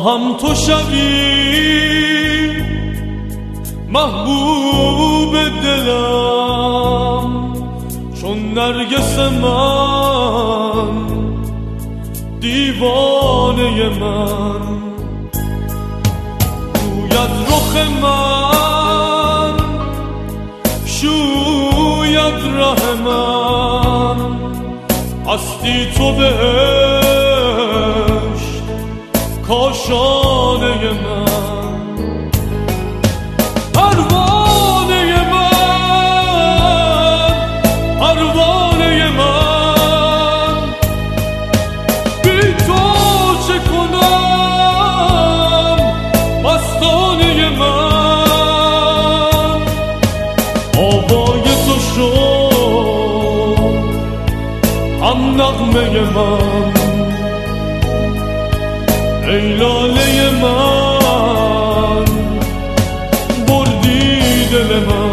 خواهم تو شوی محبوب دلم، چون نرگس من دیوانه من. رویت رخ من شوید ره من، هستی تو بهشت کاشانه من. پروانه من، پروانه من، بی تو چه کنم مستانه من. آوای تو شد هم نغمه من، ای لاله من بردی دل من.